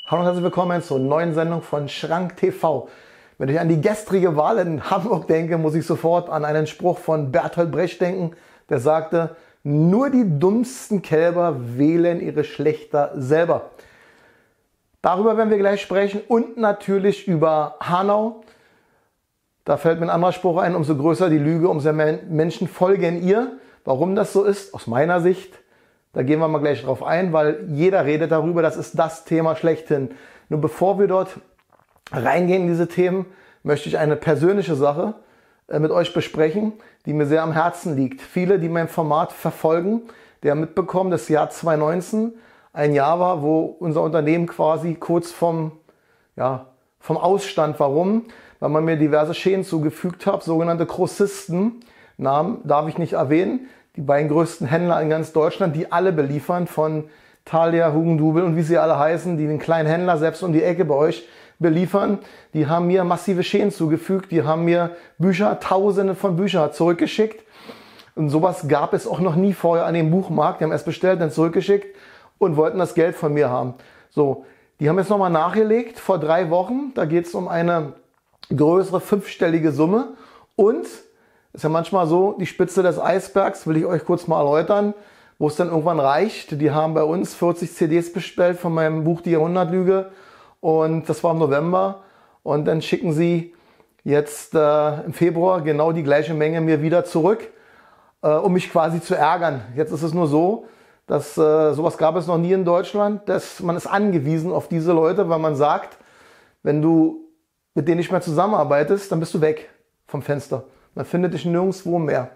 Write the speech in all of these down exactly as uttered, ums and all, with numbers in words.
Hallo und herzlich willkommen zur neuen Sendung von Schrank T V. Wenn ich an die gestrige Wahl in Hamburg denke, muss ich sofort an einen Spruch von Bertolt Brecht denken, der sagte, nur die dummsten Kälber wählen ihre Schlächter selber. Darüber werden wir gleich sprechen und natürlich über Hanau. Da fällt mir ein anderer Spruch ein, umso größer die Lüge, umso mehr Menschen folgen ihr. Warum das so ist, aus meiner Sicht, da gehen wir mal gleich drauf ein, weil jeder redet darüber, das ist das Thema schlechthin. Nur bevor wir dort reingehen in diese Themen, möchte ich eine persönliche Sache mit euch besprechen, die mir sehr am Herzen liegt. Viele, die mein Format verfolgen, die haben mitbekommen, dass das Jahr zwanzig neunzehn ein Jahr war, wo unser Unternehmen quasi kurz vom, ja, vom Ausstand. Warum? Weil man mir diverse Schäden zugefügt hat, sogenannte Grossisten, Namen darf ich nicht erwähnen, die beiden größten Händler in ganz Deutschland, die alle beliefern, von Thalia, Hugendubel und wie sie alle heißen, die den kleinen Händler selbst um die Ecke bei euch beliefern, die haben mir massive Schäden zugefügt, die haben mir Bücher, tausende von Büchern zurückgeschickt und sowas gab es auch noch nie vorher an dem Buchmarkt, die haben erst bestellt, dann zurückgeschickt und wollten das Geld von mir haben. So, die haben jetzt nochmal nachgelegt vor drei Wochen, da geht es um eine größere fünfstellige Summe und ist ja manchmal so, die Spitze des Eisbergs, will ich euch kurz mal erläutern, wo es dann irgendwann reicht. Die haben bei uns vierzig C Ds bestellt von meinem Buch Die Jahrhundertlüge und das war im November und dann schicken sie jetzt äh, im Februar genau die gleiche Menge mir wieder zurück, äh, um mich quasi zu ärgern. Jetzt ist es nur so, dass äh, sowas gab es noch nie in Deutschland, dass man ist angewiesen auf diese Leute, weil man sagt, wenn du mit denen nicht mehr zusammenarbeitest, dann bist du weg vom Fenster. Man findet dich nirgendwo mehr.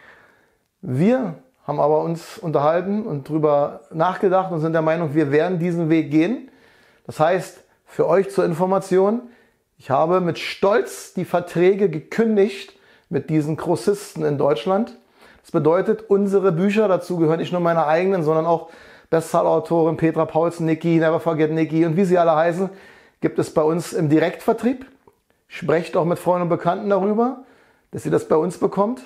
Wir haben aber uns unterhalten und darüber nachgedacht und sind der Meinung, wir werden diesen Weg gehen. Das heißt, für euch zur Information, ich habe mit Stolz die Verträge gekündigt mit diesen Grossisten in Deutschland. Das bedeutet, unsere Bücher, dazu gehören nicht nur meine eigenen, sondern auch Bestsellerautorin Petra Paulsen, Niki, Never Forget Niki und wie sie alle heißen, gibt es bei uns im Direktvertrieb. Sprecht auch mit Freunden und Bekannten darüber, dass ihr das bei uns bekommt.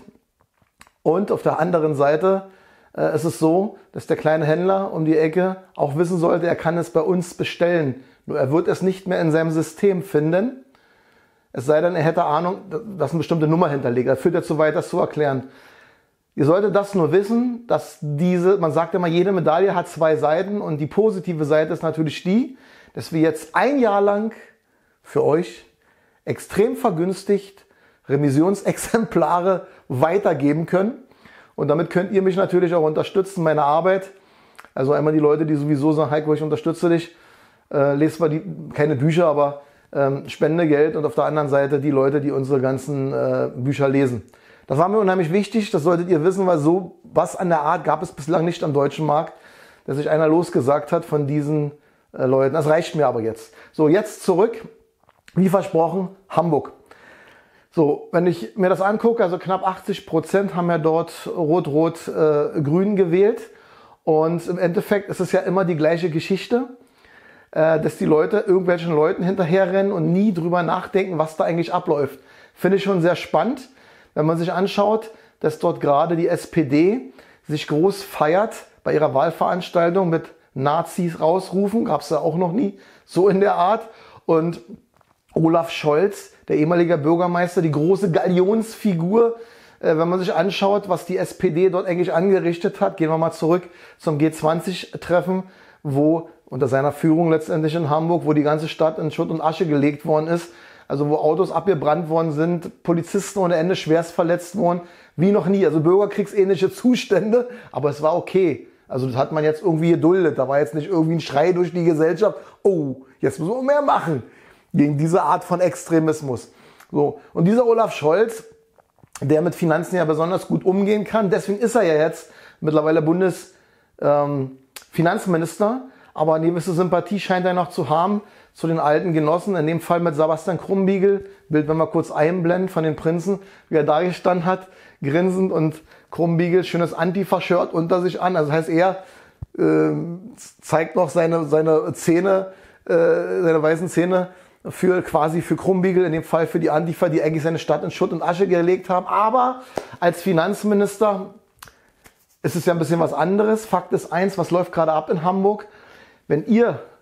Und auf der anderen Seite äh, ist es so, dass der kleine Händler um die Ecke auch wissen sollte, er kann es bei uns bestellen. Nur er wird es nicht mehr in seinem System finden. Es sei denn, er hätte Ahnung, dass eine bestimmte Nummer hinterlegt. Das führt ja zu weit, das zu erklären. Ihr solltet das nur wissen, dass diese, man sagt immer, jede Medaille hat zwei Seiten und die positive Seite ist natürlich die, dass wir jetzt ein Jahr lang für euch extrem vergünstigt Remissionsexemplare weitergeben können. Und damit könnt ihr mich natürlich auch unterstützen, meine Arbeit. Also einmal die Leute, die sowieso sagen, Heiko, ich unterstütze dich, äh, lest zwar die, keine Bücher, aber ähm, spende Geld. Und auf der anderen Seite die Leute, die unsere ganzen äh, Bücher lesen. Das war mir unheimlich wichtig, das solltet ihr wissen, weil so was an der Art gab es bislang nicht am deutschen Markt, dass sich einer losgesagt hat von diesen äh, Leuten. Das reicht mir aber jetzt. So, jetzt zurück, wie versprochen, Hamburg. So, wenn ich mir das angucke, also knapp achtzig Prozent haben ja dort Rot-Rot-Grün äh, gewählt. Und im Endeffekt ist es ja immer die gleiche Geschichte, äh, dass die Leute irgendwelchen Leuten hinterherrennen und nie drüber nachdenken, was da eigentlich abläuft. Finde ich schon sehr spannend, wenn man sich anschaut, dass dort gerade die S P D sich groß feiert bei ihrer Wahlveranstaltung mit Nazis rausrufen. Gab es ja auch noch nie so in der Art. Und Olaf Scholz, der ehemalige Bürgermeister, die große Galionsfigur, äh, wenn man sich anschaut, was die S P D dort eigentlich angerichtet hat, gehen wir mal zurück zum G zwanzig Treffen, wo unter seiner Führung letztendlich in Hamburg, wo die ganze Stadt in Schutt und Asche gelegt worden ist, also wo Autos abgebrannt worden sind, Polizisten ohne Ende schwerst verletzt worden, wie noch nie, also bürgerkriegsähnliche Zustände, aber es war okay. Also das hat man jetzt irgendwie geduldet, da war jetzt nicht irgendwie ein Schrei durch die Gesellschaft, oh, jetzt müssen wir mehr machen gegen diese Art von Extremismus. So. Und dieser Olaf Scholz, der mit Finanzen ja besonders gut umgehen kann, deswegen ist er ja jetzt mittlerweile Bundesfinanzminister, ähm, aber eine gewisse Sympathie scheint er noch zu haben zu den alten Genossen, in dem Fall mit Sebastian Krumbiegel, Bild, wenn wir kurz einblenden von den Prinzen, wie er da gestanden hat, grinsend und Krumbiegel schönes Antifa-Shirt unter sich an, also das heißt, er äh, zeigt noch seine, seine Zähne, äh, seine weißen Zähne, für quasi für Krumbiegel, in dem Fall für die Antifa, die eigentlich seine Stadt in Schutt und Asche gelegt haben. Aber als Finanzminister ist es ja ein bisschen was anderes. Fakt ist eins, was läuft gerade ab in Hamburg? Wenn ihr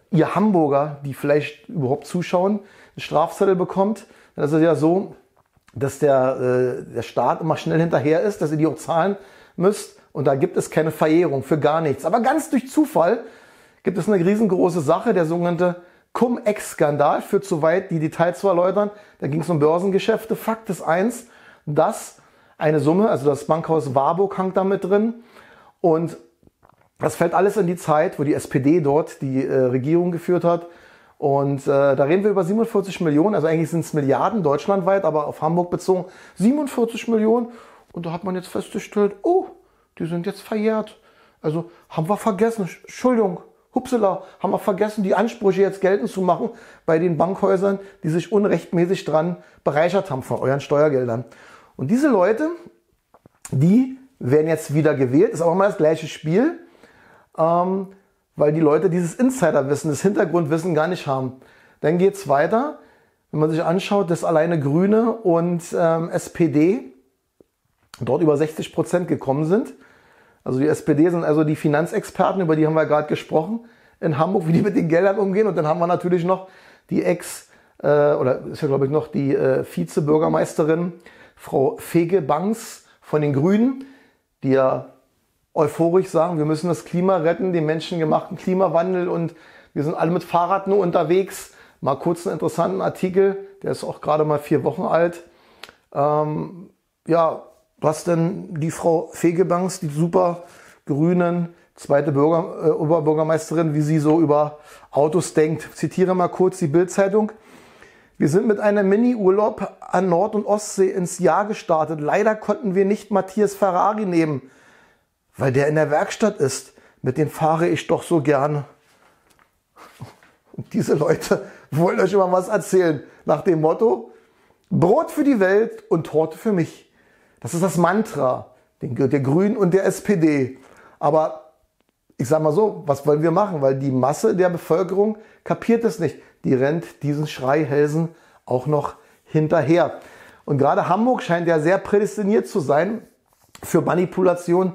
ihr Hamburger, die vielleicht überhaupt zuschauen, einen Strafzettel bekommt, dann ist es ja so, dass der, äh, der Staat immer schnell hinterher ist, dass ihr die auch zahlen müsst. Und da gibt es keine Verjährung für gar nichts. Aber ganz durch Zufall gibt es eine riesengroße Sache, der sogenannte Cum-Ex-Skandal, führt zu weit, die Details zu erläutern. Da ging es um Börsengeschäfte. Fakt ist eins, dass eine Summe, also das Bankhaus Warburg hängt da mit drin. Und das fällt alles in die Zeit, wo die S P D dort die äh, Regierung geführt hat. Und äh, da reden wir über siebenundvierzig Millionen, also eigentlich sind es Milliarden deutschlandweit, aber auf Hamburg bezogen siebenundvierzig Millionen. Und da hat man jetzt festgestellt, oh, die sind jetzt verjährt. Also haben wir vergessen, Entschuldigung, hupsala, haben wir vergessen, die Ansprüche jetzt geltend zu machen bei den Bankhäusern, die sich unrechtmäßig dran bereichert haben von euren Steuergeldern. Und diese Leute, die werden jetzt wieder gewählt, ist auch immer das gleiche Spiel, ähm, weil die Leute dieses Insiderwissen, das Hintergrundwissen gar nicht haben. Dann geht es weiter, wenn man sich anschaut, dass alleine Grüne und ähm, S P D dort über sechzig Prozent gekommen sind. Also die S P D sind also die Finanzexperten, über die haben wir gerade gesprochen, in Hamburg, wie die mit den Geldern umgehen. Und dann haben wir natürlich noch die Ex, äh, oder ist ja glaube ich noch die äh, Vizebürgermeisterin, Frau Fege-Bangs von den Grünen, die ja euphorisch sagen, wir müssen das Klima retten, den menschengemachten Klimawandel und wir sind alle mit Fahrrad nur unterwegs. Mal kurz einen interessanten Artikel, der ist auch gerade mal vier Wochen alt. Ähm, ja, was denn die Frau Fege-Bangs, die super Grünen, zweite Bürger, äh, Oberbürgermeisterin, wie sie so über Autos denkt. Ich zitiere mal kurz die Bild-Zeitung. Wir sind mit einem Mini-Urlaub an Nord- und Ostsee ins Jahr gestartet. Leider konnten wir nicht Matthias Ferrari nehmen, weil der in der Werkstatt ist. Mit dem fahre ich doch so gerne. Und diese Leute wollen euch immer was erzählen. Nach dem Motto, Brot für die Welt und Torte für mich. Das ist das Mantra der Grünen und der S P D. Aber ich sage mal so, was wollen wir machen? Weil die Masse der Bevölkerung kapiert es nicht. Die rennt diesen Schreihälsen auch noch hinterher. Und gerade Hamburg scheint ja sehr prädestiniert zu sein für Manipulation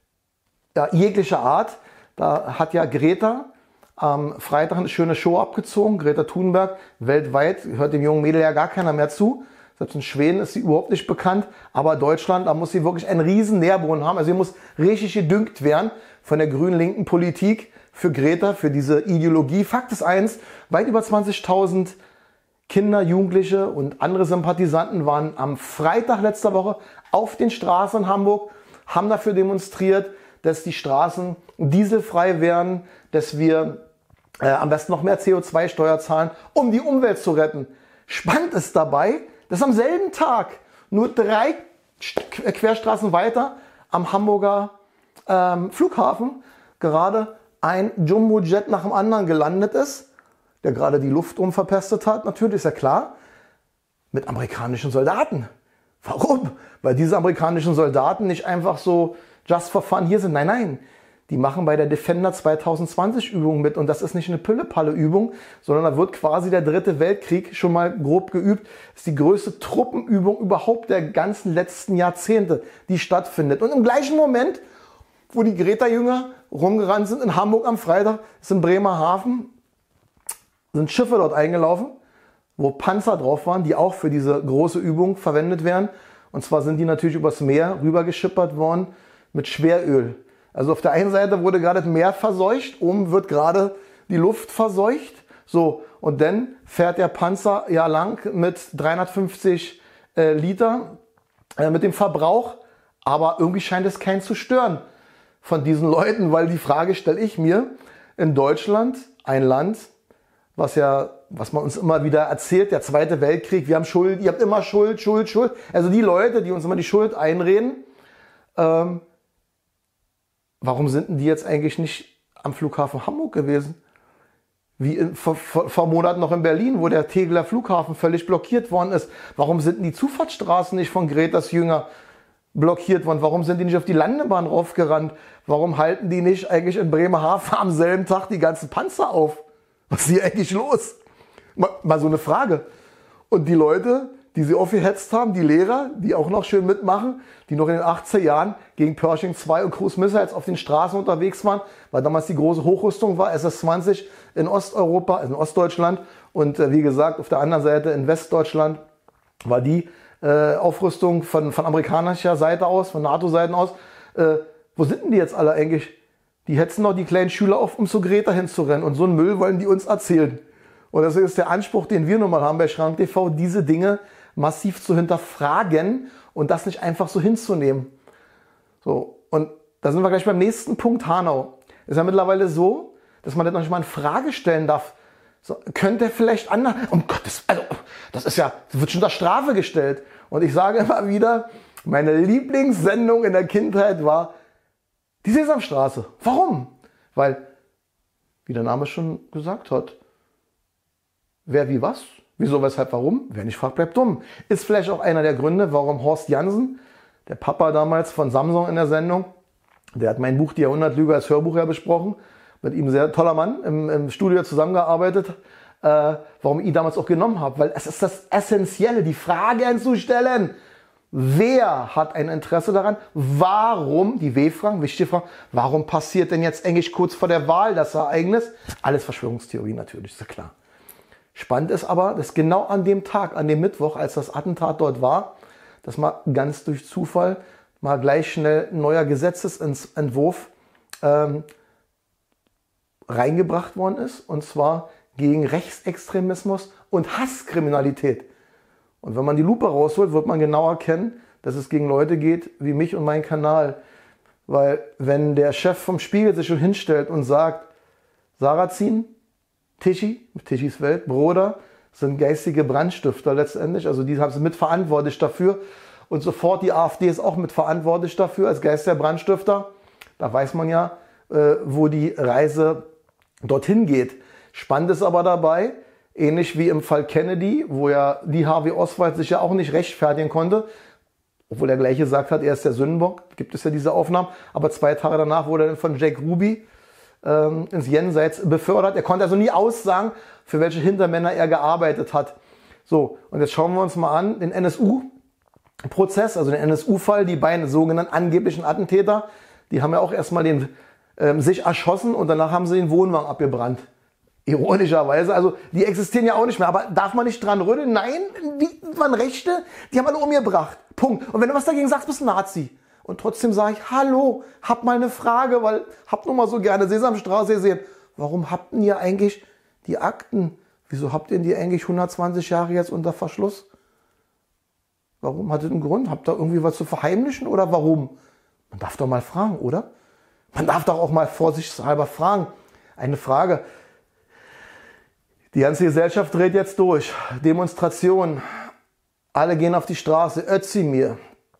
ja, jeglicher Art. Da hat ja Greta am Freitag eine schöne Show abgezogen. Greta Thunberg, weltweit, hört dem jungen Mädel ja gar keiner mehr zu. Selbst in Schweden ist sie überhaupt nicht bekannt. Aber Deutschland, da muss sie wirklich einen riesen Nährboden haben. Also sie muss richtig gedüngt werden von der grün-linken Politik für Greta, für diese Ideologie. Fakt ist eins, weit über zwanzigtausend Kinder, Jugendliche und andere Sympathisanten waren am Freitag letzter Woche auf den Straßen in Hamburg, haben dafür demonstriert, dass die Straßen dieselfrei werden, dass wir äh, am besten noch mehr C O zwei Steuer zahlen, um die Umwelt zu retten. Spannend ist dabei, dass am selben Tag nur drei Querstraßen weiter am Hamburger ähm, Flughafen gerade ein Jumbo-Jet nach dem anderen gelandet ist, der gerade die Luft verpestet hat. Natürlich ist ja klar, mit amerikanischen Soldaten. Warum? Weil diese amerikanischen Soldaten nicht einfach so just for fun hier sind. Nein, nein. Die machen bei der Defender zwanzig zwanzig Übung mit. Und das ist nicht eine Pille-Palle-Übung, sondern da wird quasi der dritte Weltkrieg schon mal grob geübt. Das ist die größte Truppenübung überhaupt der ganzen letzten Jahrzehnte, die stattfindet. Und im gleichen Moment, wo die Greta-Jünger rumgerannt sind in Hamburg am Freitag, ist in Bremerhaven, sind Schiffe dort eingelaufen, wo Panzer drauf waren, die auch für diese große Übung verwendet werden. Und zwar sind die natürlich übers Meer rübergeschippert worden mit Schweröl. Also auf der einen Seite wurde gerade das Meer verseucht, oben wird gerade die Luft verseucht. So, und dann fährt der Panzer ja lang mit dreihundertfünfzig äh, Liter äh, mit dem Verbrauch. Aber irgendwie scheint es keinen zu stören von diesen Leuten, weil die Frage stelle ich mir, in Deutschland, ein Land, was ja, was man uns immer wieder erzählt, der Zweite Weltkrieg, wir haben Schuld, ihr habt immer Schuld, Schuld, Schuld. Also die Leute, die uns immer die Schuld einreden, ähm, warum sind denn die jetzt eigentlich nicht am Flughafen Hamburg gewesen? Wie in, vor, vor, vor Monaten noch in Berlin, wo der Tegeler Flughafen völlig blockiert worden ist. Warum sind denn die Zufahrtsstraßen nicht von Gretas Jünger blockiert worden? Warum sind die nicht auf die Landebahn raufgerannt? Warum halten die nicht eigentlich in Bremerhaven am selben Tag die ganzen Panzer auf? Was ist hier eigentlich los? Mal, mal so eine Frage. Und die Leute, die sie aufgehetzt haben, die Lehrer, die auch noch schön mitmachen, die noch in den achtziger Jahren gegen Pershing zwei und Cruise Missiles auf den Straßen unterwegs waren, weil damals die große Hochrüstung war, S S zwanzig in Osteuropa, also in Ostdeutschland und äh, wie gesagt auf der anderen Seite in Westdeutschland war die äh, Aufrüstung von, von amerikanischer Seite aus, von NATO-Seiten aus. Äh, wo sind denn die jetzt alle eigentlich? Die hetzen doch die kleinen Schüler auf, um zu Greta hinzurennen und so einen Müll wollen die uns erzählen. Und das ist der Anspruch, den wir nun mal haben bei Schrank T V, diese Dinge massiv zu hinterfragen und das nicht einfach so hinzunehmen. So, und da sind wir gleich beim nächsten Punkt, Hanau. Ist ja mittlerweile so, dass man das noch nicht mal in Frage stellen darf. So, könnte er vielleicht anders, um Gottes, also, das ist ja, das wird schon unter Strafe gestellt. Und ich sage immer wieder, meine Lieblingssendung in der Kindheit war die Sesamstraße. Warum? Weil, wie der Name schon gesagt hat, wer wie was, wieso, weshalb, warum, wer nicht fragt, bleibt dumm. Ist vielleicht auch einer der Gründe, warum Horst Jansen, der Papa damals von Samsung in der Sendung, der hat mein Buch Die Jahrhundertlüge als Hörbuch ja besprochen, mit ihm sehr toller Mann, im, im Studio zusammengearbeitet, äh, warum ich ihn damals auch genommen habe. Weil es ist das Essentielle, die Fragen zu stellen. Wer hat ein Interesse daran? Warum, die W-Fragen, wichtige Fragen, warum passiert denn jetzt eigentlich kurz vor der Wahl das Ereignis? Alles Verschwörungstheorie natürlich, ist ja klar. Spannend ist aber, dass genau an dem Tag, an dem Mittwoch, als das Attentat dort war, dass mal ganz durch Zufall mal gleich schnell ein neuer Gesetzesentwurf ähm, reingebracht worden ist, und zwar gegen Rechtsextremismus und Hasskriminalität. Und wenn man die Lupe rausholt, wird man genau erkennen, dass es gegen Leute geht wie mich und meinen Kanal. Weil wenn der Chef vom Spiegel sich schon hinstellt und sagt, Sarrazin, Tischi, Tischis Welt, Broder, sind geistige Brandstifter letztendlich, also die haben sie mitverantwortlich dafür, und sofort die AfD ist auch mitverantwortlich dafür als geistiger Brandstifter, da weiß man ja, äh, wo die Reise dorthin geht. Spannend ist aber dabei, ähnlich wie im Fall Kennedy, wo ja die Harvey Oswald sich ja auch nicht rechtfertigen konnte, obwohl er gleich gesagt hat, er ist der Sündenbock, gibt es ja diese Aufnahmen, aber zwei Tage danach wurde er dann von Jack Ruby ähm, ins Jenseits befördert. Er konnte also nie aussagen, für welche Hintermänner er gearbeitet hat. So, und jetzt schauen wir uns mal an, den N S U-Prozess, also den N S U-Fall, die beiden sogenannten angeblichen Attentäter, die haben ja auch erstmal den, ähm, sich erschossen und danach haben sie den Wohnwagen abgebrannt. Ironischerweise, also die existieren ja auch nicht mehr, aber darf man nicht dran rütteln? Nein, die waren Rechte, die haben alle umgebracht. Punkt. Und wenn du was dagegen sagst, bist du ein Nazi. Und trotzdem sage ich, hallo, hab mal eine Frage, weil hab nur mal so gerne Sesamstraße gesehen. Warum habt ihr eigentlich die Akten? Wieso habt ihr die eigentlich hundertzwanzig Jahre jetzt unter Verschluss? Warum? Hat das einen Grund? Habt ihr irgendwie was zu verheimlichen oder warum? Man darf doch mal fragen, oder? Man darf doch auch mal vorsichtshalber fragen. Eine Frage. Die ganze Gesellschaft dreht jetzt durch. Demonstrationen. Alle gehen auf die Straße. Özdemir,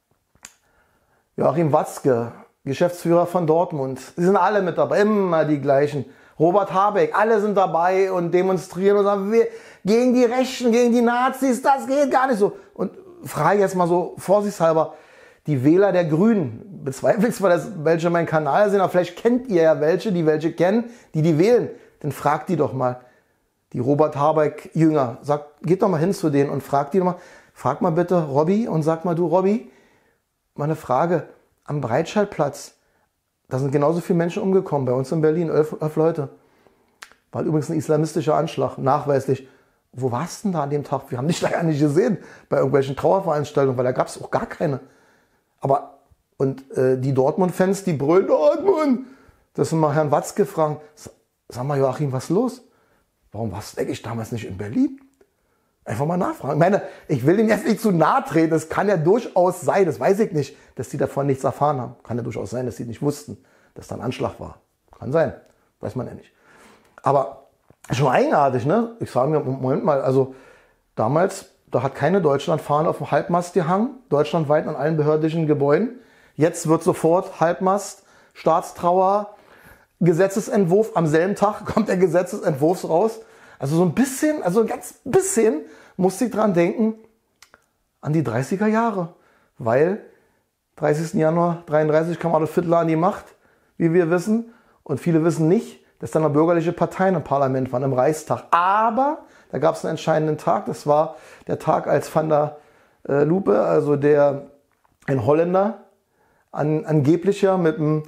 Joachim Watzke, Geschäftsführer von Dortmund. Die sind alle mit dabei. Immer die gleichen. Robert Habeck. Alle sind dabei und demonstrieren und sagen, wir, gegen die Rechten, gegen die Nazis. Das geht gar nicht so. Und frage jetzt mal so vorsichtshalber. Die Wähler der Grünen. Bezweifle zwar, dass welche meinen Kanal sehen, aber vielleicht kennt ihr ja welche, die welche kennen, die die wählen. Dann fragt die doch mal. Die Robert Habeck Jünger, sagt, geht doch mal hin zu denen und fragt die doch mal, frag mal bitte Robby und sag mal, du Robby, mal eine Frage, am Breitscheidplatz, da sind genauso viele Menschen umgekommen, bei uns in Berlin, elf, elf Leute. War übrigens ein islamistischer Anschlag, nachweislich. Wo warst du denn da an dem Tag? Wir haben dich da gar nicht gesehen, bei irgendwelchen Trauerveranstaltungen, weil da gab es auch gar keine. Aber, und äh, die Dortmund-Fans, die brüllen, Dortmund, das sind mal Herrn Watzke fragen, sag mal Joachim, was ist los? Warum warst du eigentlich damals nicht in Berlin? Einfach mal nachfragen. Ich meine, ich will denen jetzt nicht zu nahe treten. Das kann ja durchaus sein, das weiß ich nicht, dass die davon nichts erfahren haben. Kann ja durchaus sein, dass sie nicht wussten, dass da ein Anschlag war. Kann sein, weiß man ja nicht. Aber schon eigenartig, ne? Ich sage mir, Moment mal, also damals, da hat keine Deutschlandfahne auf dem Halbmast gehangen, deutschlandweit an allen behördlichen Gebäuden. Jetzt wird sofort Halbmast, Staatstrauer, Gesetzesentwurf, am selben Tag kommt der Gesetzesentwurf raus. Also so ein bisschen, also ein ganz bisschen musste ich dran denken an die dreißiger Jahre. Weil dreißigsten Januar dreiunddreißig kam Adolf Hitler an die Macht, wie wir wissen. Und viele wissen nicht, dass dann noch bürgerliche Parteien im Parlament waren, im Reichstag. Aber Da gab es einen entscheidenden Tag. Das war der Tag, als Van der äh, Lupe, also der, ein Holländer, an, angeblich ja mit einem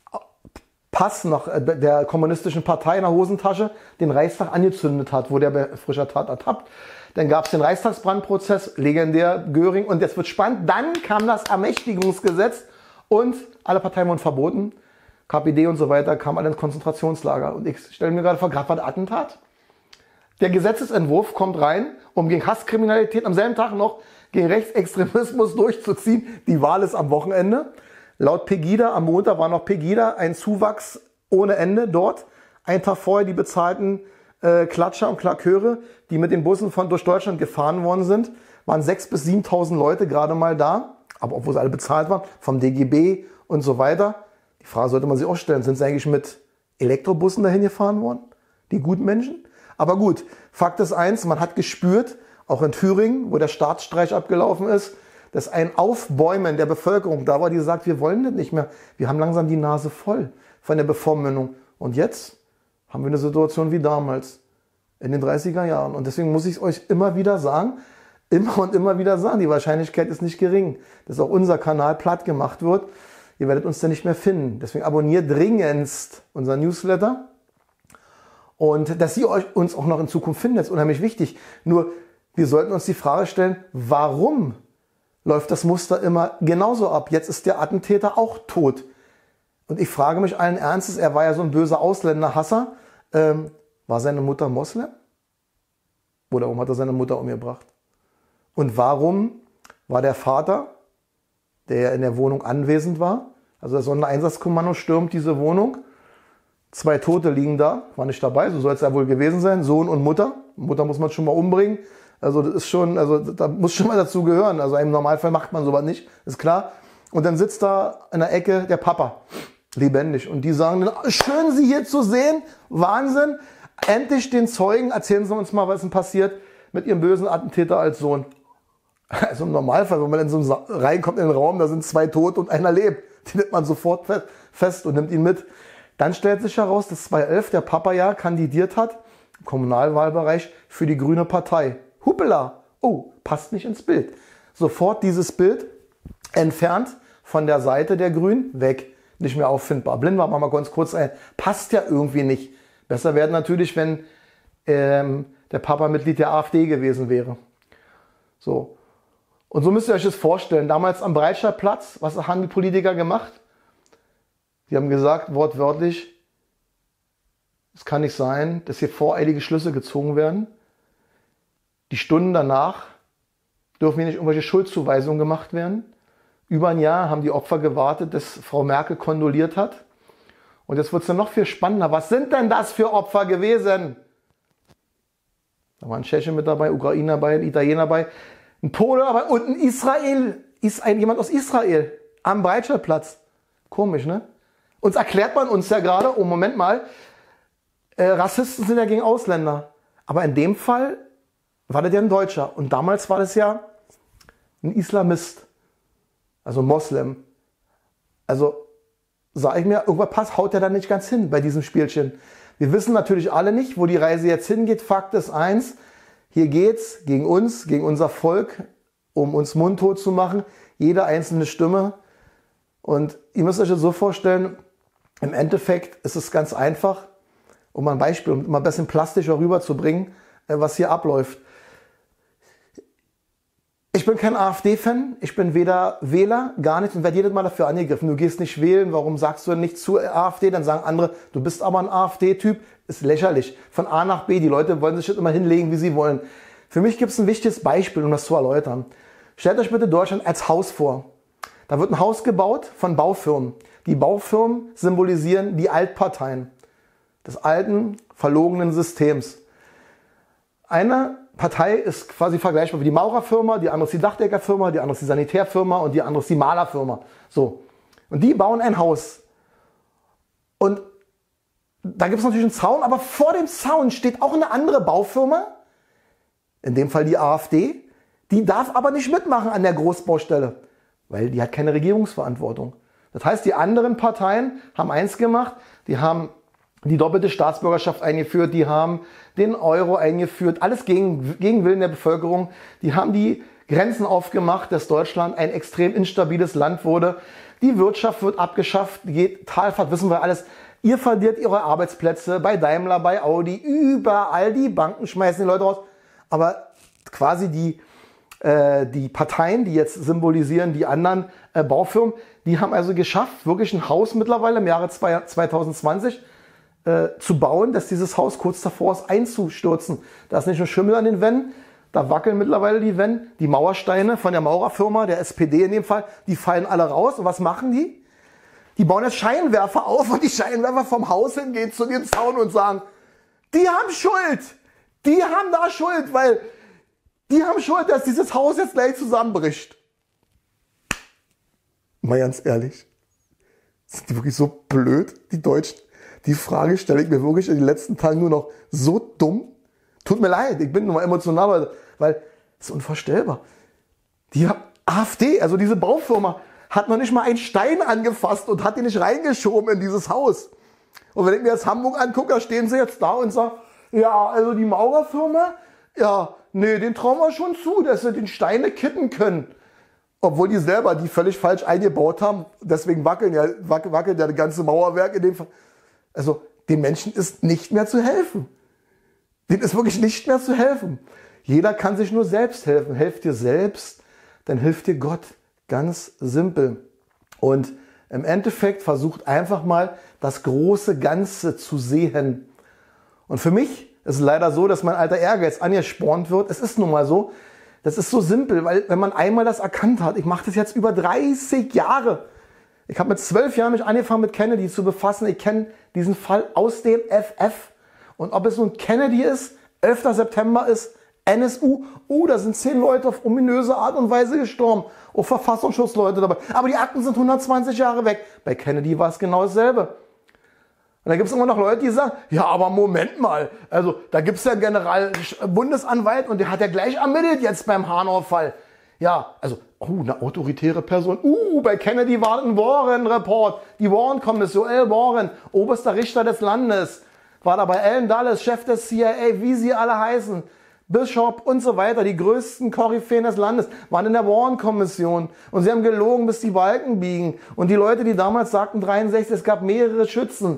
Pass noch der kommunistischen Partei in der Hosentasche den Reichstag angezündet hat, wurde er bei frischer Tat ertappt. Dann gab es den Reichstagsbrandprozess, legendär Göring. Und jetzt wird spannend, dann kam das Ermächtigungsgesetz und alle Parteien wurden verboten. K P D und so weiter kamen alle ins Konzentrationslager. Und ich stelle mir gerade vor, gerade war das Attentat. Der Gesetzesentwurf kommt rein, um gegen Hasskriminalität am selben Tag noch gegen Rechtsextremismus durchzuziehen. Die Wahl ist am Wochenende. Laut Pegida, am Montag war noch Pegida, ein Zuwachs ohne Ende dort. Ein Tag vorher die bezahlten äh, Klatscher und Klaköre, die mit den Bussen von durch Deutschland gefahren worden sind, waren sechstausend bis siebentausend Leute gerade mal da. Aber obwohl sie alle bezahlt waren, vom D G B und so weiter. Die Frage sollte man sich auch stellen, sind sie eigentlich mit Elektrobussen dahin gefahren worden? Die guten Menschen? Aber gut, Fakt ist eins, man hat gespürt, auch in Thüringen, wo der Staatsstreich abgelaufen ist, dass ein Aufbäumen der Bevölkerung da war, die sagt, wir wollen das nicht mehr. Wir haben langsam die Nase voll von der Bevormündung. Und jetzt haben wir eine Situation wie damals, in den dreißiger Jahren. Und deswegen muss ich es euch immer wieder sagen, immer und immer wieder sagen, die Wahrscheinlichkeit ist nicht gering, dass auch unser Kanal platt gemacht wird. Ihr werdet uns dann nicht mehr finden. Deswegen abonniert dringendst unser Newsletter. Und dass ihr euch, uns auch noch in Zukunft findet, ist unheimlich wichtig. Nur, wir sollten uns die Frage stellen, warum läuft das Muster immer genauso ab? Jetzt ist der Attentäter auch tot. Und ich frage mich allen Ernstes, er war ja so ein böser Ausländerhasser. Ähm, war seine Mutter Moslem? Oder warum hat er seine Mutter umgebracht? Und warum war der Vater, der ja in der Wohnung anwesend war, also das Sondereinsatzkommando stürmt diese Wohnung, zwei Tote liegen da, war nicht dabei, so soll es ja wohl gewesen sein, Sohn und Mutter. Mutter muss man schon mal umbringen. Also das ist schon, also da muss schon mal dazu gehören. Also im Normalfall macht man sowas nicht, ist klar. Und dann sitzt da in der Ecke der Papa, lebendig. Und die sagen dann, schön Sie hier zu sehen, Wahnsinn. Endlich den Zeugen, erzählen Sie uns mal, was ist denn passiert mit Ihrem bösen Attentäter als Sohn. Also im Normalfall, wenn man in so einen Sa- reinkommt in den Raum, da sind zwei tot und einer lebt. Die nimmt man sofort fest und nimmt ihn mit. Dann stellt sich heraus, dass zweitausendelf der Papa ja kandidiert hat, im Kommunalwahlbereich, für die Grüne Partei. Huppela, oh, passt nicht ins Bild. Sofort dieses Bild entfernt von der Seite der Grünen, weg, nicht mehr auffindbar. Blind war mal ganz kurz ein, passt ja irgendwie nicht. Besser wäre natürlich, wenn ähm, der Papa Mitglied der AfD gewesen wäre. So. Und so müsst ihr euch das vorstellen. Damals am Breitscheidplatz, was haben die Politiker gemacht? Sie haben gesagt, wortwörtlich, es kann nicht sein, dass hier voreilige Schlüsse gezogen werden. Die Stunden danach dürfen hier nicht irgendwelche Schuldzuweisungen gemacht werden. Über ein Jahr haben die Opfer gewartet, dass Frau Merkel kondoliert hat. Und jetzt wird es dann noch viel spannender. Was sind denn das für Opfer gewesen? Da waren Tschechen mit dabei, Ukrainer dabei, ein Italiener dabei, ein Pole dabei und ein Israel, ist ein, jemand aus Israel am Breitscheidplatz. Komisch, ne? Uns erklärt man uns ja gerade, oh Moment mal, äh, Rassisten sind ja gegen Ausländer. Aber in dem Fall war das ja ein Deutscher. Und damals war das ja ein Islamist, also Moslem. Also sage ich mir, irgendwas passt, haut ja da nicht ganz hin bei diesem Spielchen. Wir wissen natürlich alle nicht, wo die Reise jetzt hingeht. Fakt ist eins, hier geht's gegen uns, gegen unser Volk, um uns mundtot zu machen. Jede einzelne Stimme. Und ihr müsst euch das so vorstellen, im Endeffekt ist es ganz einfach, um mal ein Beispiel, um mal ein bisschen plastischer rüberzubringen, was hier abläuft. Ich bin kein AfD-Fan, ich bin weder Wähler, gar nichts und werde jedes Mal dafür angegriffen. Du gehst nicht wählen, warum sagst du nicht zur AfD? Dann sagen andere, du bist aber ein AfD-Typ. Ist lächerlich. Von A nach B, die Leute wollen sich das immer hinlegen, wie sie wollen. Für mich gibt es ein wichtiges Beispiel, um das zu erläutern. Stellt euch bitte Deutschland als Haus vor. Da wird ein Haus gebaut von Baufirmen. Die Baufirmen symbolisieren die Altparteien des alten, verlogenen Systems. Eine Partei ist quasi vergleichbar wie die Maurerfirma, die andere ist die Dachdeckerfirma, die andere ist die Sanitärfirma und die andere ist die Malerfirma. So. Und die bauen ein Haus. Und da gibt es natürlich einen Zaun, aber vor dem Zaun steht auch eine andere Baufirma, in dem Fall die AfD, die darf aber nicht mitmachen an der Großbaustelle, weil die hat keine Regierungsverantwortung. Das heißt, die anderen Parteien haben eins gemacht, die haben die doppelte Staatsbürgerschaft eingeführt, die haben den Euro eingeführt, alles gegen, gegen Willen der Bevölkerung. Die haben die Grenzen aufgemacht, dass Deutschland ein extrem instabiles Land wurde. Die Wirtschaft wird abgeschafft, geht Talfahrt, wissen wir alles. Ihr verliert eure Arbeitsplätze bei Daimler, bei Audi, überall. Die Banken schmeißen die Leute raus. Aber quasi die, äh, die Parteien, die jetzt symbolisieren die anderen äh, Baufirmen, die haben also geschafft, wirklich ein Haus mittlerweile im Jahre zwanzig zwanzig äh, zu bauen, dass dieses Haus kurz davor ist einzustürzen. Da ist nicht nur Schimmel an den Wänden, da wackeln mittlerweile die Wände. Die Mauersteine von der Maurerfirma, der S P D in dem Fall, die fallen alle raus. Und was machen die? Die bauen jetzt Scheinwerfer auf und die Scheinwerfer vom Haus hingehen zu dem Zaun und sagen, die haben Schuld, die haben da Schuld, weil die haben Schuld, dass dieses Haus jetzt gleich zusammenbricht. Mal ganz ehrlich, sind die wirklich so blöd, die Deutschen? Die Frage stelle ich mir wirklich in den letzten Tagen nur noch so dumm. Tut mir leid, ich bin nur mal emotional, weil es ist unvorstellbar. Die A f D, also diese Baufirma, hat noch nicht mal einen Stein angefasst und hat ihn nicht reingeschoben in dieses Haus. Und wenn ich mir jetzt Hamburg angucke, da stehen sie jetzt da und sagen, ja, also die Maurerfirma, ja, nee, den trauen wir schon zu, dass sie den Steine kitten können. Obwohl die selber die völlig falsch eingebaut haben, deswegen wackeln ja, wackelt, wackelt ja das ganze Mauerwerk in dem Fall. Also den Menschen ist nicht mehr zu helfen. Denen ist wirklich nicht mehr zu helfen. Jeder kann sich nur selbst helfen. Helft dir selbst, dann hilft dir Gott. Ganz simpel. Und im Endeffekt versucht einfach mal das große Ganze zu sehen. Und für mich ist es leider so, dass mein alter Ehrgeiz angespornt wird. Es ist nun mal so. Das ist so simpel, weil wenn man einmal das erkannt hat, ich mache das jetzt über dreißig Jahre. Ich habe mit zwölf Jahren mich angefangen mit Kennedy zu befassen. Ich kenne diesen Fall aus dem F F. Und ob es nun Kennedy ist, elfter September ist, N S U, oh, da sind zehn Leute auf ominöse Art und Weise gestorben. Oh, Verfassungsschutzleute dabei. Aber die Akten sind hundertzwanzig Jahre weg. Bei Kennedy war es genau dasselbe. Und da gibt es immer noch Leute, die sagen, ja, aber Moment mal, also da gibt es ja einen Generalbundesanwalt und der hat ja gleich ermittelt jetzt beim Hanau-Fall. Ja, also, oh, eine autoritäre Person. Uh, bei Kennedy war ein Warren-Report, die Warren-Kommission, L. Warren, oberster Richter des Landes, war dabei Alan Dulles, Chef des C I A, wie sie alle heißen. Bishop und so weiter, die größten Koryphäen des Landes, waren in der Warren-Kommission und sie haben gelogen, bis die Balken biegen. Und die Leute, die damals sagten, dreiundsechzig, es gab mehrere Schützen,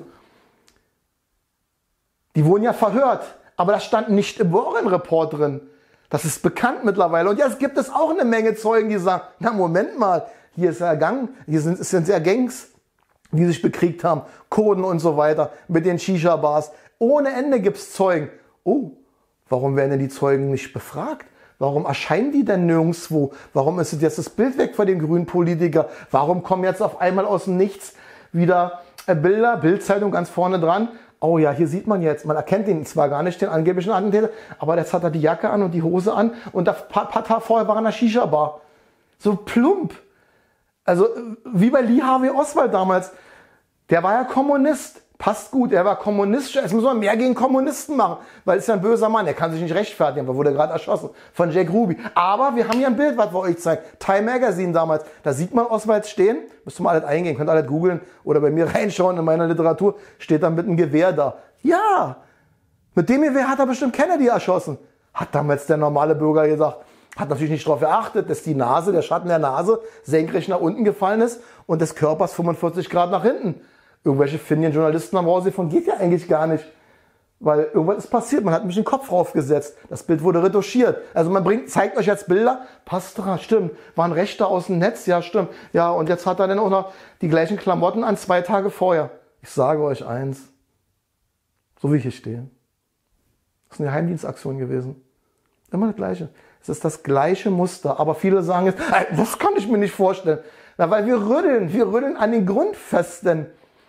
die wurden ja verhört, aber das stand nicht im Warren-Report drin. Das ist bekannt mittlerweile. Und jetzt gibt es auch eine Menge Zeugen, die sagen, na Moment mal, hier ist ja Gang, hier sind, es sind ja Gangs, die sich bekriegt haben, Kurden und so weiter, mit den Shisha-Bars. Ohne Ende gibt es Zeugen. Oh, warum werden denn die Zeugen nicht befragt? Warum erscheinen die denn nirgendwo? Warum ist jetzt das Bild weg von den grünen Politikern? Warum kommen jetzt auf einmal aus dem Nichts wieder Bilder, Bild-Zeitung ganz vorne dran? Oh ja, hier sieht man jetzt, man erkennt ihn zwar gar nicht, den angeblichen Attentäter, aber jetzt hat er die Jacke an und die Hose an und ein paar, paar Tage vorher war er in einer Shisha-Bar. So plump. Also wie bei Lee Harvey Oswald damals. Der war ja Kommunist. Passt gut, er war Kommunist. Jetzt muss man mehr gegen Kommunisten machen, weil es ja ein böser Mann. Er kann sich nicht rechtfertigen, aber wurde gerade erschossen von Jack Ruby. Aber wir haben hier ein Bild, was wir euch zeigen. Time Magazine damals. Da sieht man Oswald stehen. Müsst ihr mal alles eingehen, könnt ihr alles googeln oder bei mir reinschauen in meiner Literatur. Steht dann mit einem Gewehr da. Ja, mit dem Gewehr hat er bestimmt Kennedy erschossen. Hat damals der normale Bürger gesagt. Hat natürlich nicht darauf geachtet, dass die Nase, der Schatten der Nase senkrecht nach unten gefallen ist und des Körpers fünfundvierzig Grad nach hinten. Irgendwelche findigen Journalisten haben rausgefunden, geht ja eigentlich gar nicht. Weil irgendwas ist passiert, man hat mich den Kopf raufgesetzt. Das Bild wurde retuschiert. Also man bringt, zeigt euch jetzt Bilder, passt dran, stimmt. Waren Rechte aus dem Netz, ja stimmt. Ja, und jetzt hat er dann auch noch die gleichen Klamotten an, zwei Tage vorher. Ich sage euch eins, so wie ich hier stehe. Das ist eine Geheimdienstaktion gewesen. Immer das Gleiche. Es ist das gleiche Muster. Aber viele sagen jetzt, das kann ich mir nicht vorstellen. Na, weil wir rütteln, wir rütteln an den Grundfesten.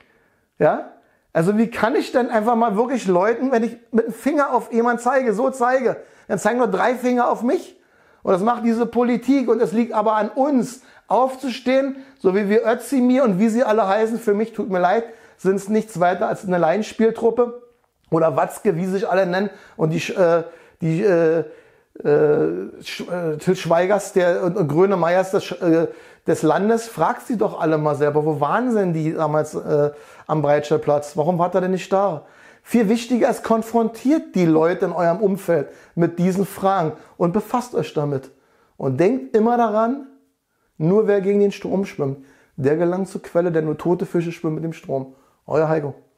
Ja? Also wie kann ich denn einfach mal wirklich Leuten, wenn ich mit dem Finger auf jemanden zeige, so zeige, dann zeigen nur drei Finger auf mich. Und das macht diese Politik und es liegt aber an uns, aufzustehen, so wie wir Özdemir und wie sie alle heißen, für mich, tut mir leid, sind es nichts weiter als eine Laienspieltruppe oder Watzke, wie sie sich alle nennen und die, äh, die äh, äh, Sch äh, Till Schweigers der, und, und Grönemeyers des, äh, des Landes, fragt sie doch alle mal selber, wo waren denn die damals äh, am Breitscheidplatz? Warum war er denn nicht da? Viel wichtiger ist, konfrontiert die Leute in eurem Umfeld mit diesen Fragen und befasst euch damit. Und denkt immer daran, nur wer gegen den Strom schwimmt, der gelangt zur Quelle, denn nur tote Fische schwimmen mit dem Strom. Euer Heiko.